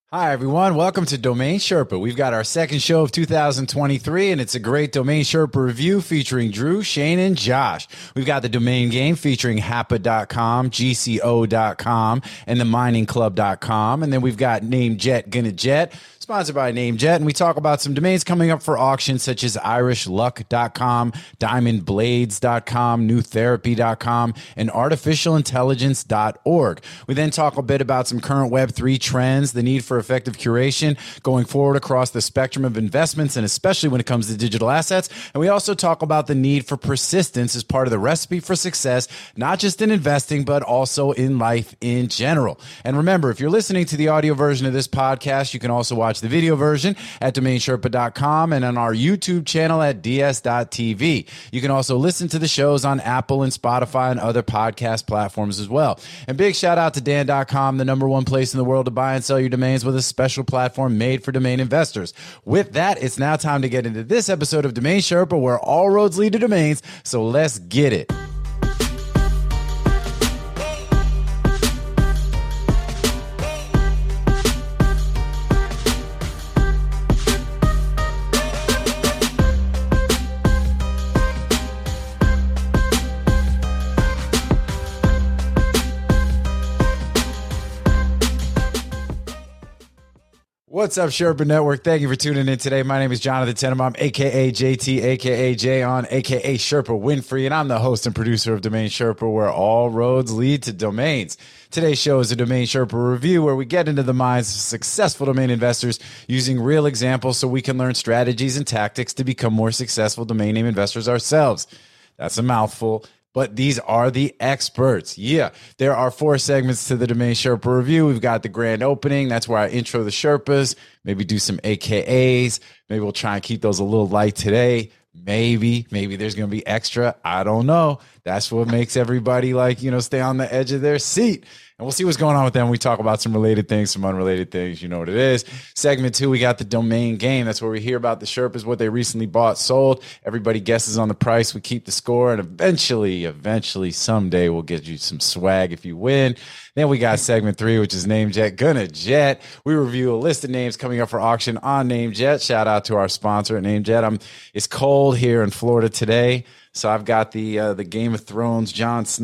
Hi, everyone. Welcome to Domain Sherpa. We've got our second show of 2023, and it's a great Domain Sherpa review featuring Drew, Shane, and Josh. We've got the domain game featuring Happa.com, GCO.com, and theminingclub.com. And then we've got Namejet Gonna Jet, sponsored by Namejet, and we talk about some domains coming up for auction, such as irishluck.com, diamondblades.com, newtherapy.com, and artificialintelligence.org. We then talk a bit about some current Web3 trends, the need for effective curation going forward across the spectrum of investments, and especially when it comes to digital assets. And we also talk about the need for persistence as part of the recipe for success, not just in investing, but also in life in general. And remember, if you're listening to the audio version of this podcast, you can also watch the video version at domainsherpa.com and on our YouTube channel at ds.tv. You can also listen to the shows on Apple and Spotify and other podcast platforms as well. And big shout out to Dan.com, the number one place in the world to buy and sell your domains with a special platform made for domain investors. With that, it's now time to get into this episode of Domain Sherpa, where all roads lead to domains. So let's get it. What's up, Sherpa Network? Thank you for tuning in today. My name is Jonathan Tenenbaum, a.k.a. JT, a.k.a. Jayon, a.k.a. Sherpa Winfrey, and I'm the host and producer of Domain Sherpa, where all roads lead to domains. Today's show is a Domain Sherpa review where we get into the minds of successful domain investors using real examples so we can learn strategies and tactics to become more successful domain name investors ourselves. That's a mouthful, but these are the experts. Yeah, there are 4 segments to the Domain Sherpa review. We've got the grand opening. That's where I intro the Sherpas, maybe do some AKAs. Maybe we'll try and keep those a little light today. Maybe there's going to be extra. I don't know. That's what makes everybody stay on the edge of their seat. And we'll see what's going on with them. We talk about some related things, some unrelated things. You know what it is. Segment 2, we got the domain game. That's where we hear about the Sherpas, what they recently bought, sold. Everybody guesses on the price. We keep the score. And eventually, someday we'll get you some swag if you win. Then we got segment 3, which is Namejet Gonna Jet. We review a list of names coming up for auction on Namejet. Shout out to our sponsor at Namejet. It's cold here in Florida today. So I've got the Game of Thrones Jon Snow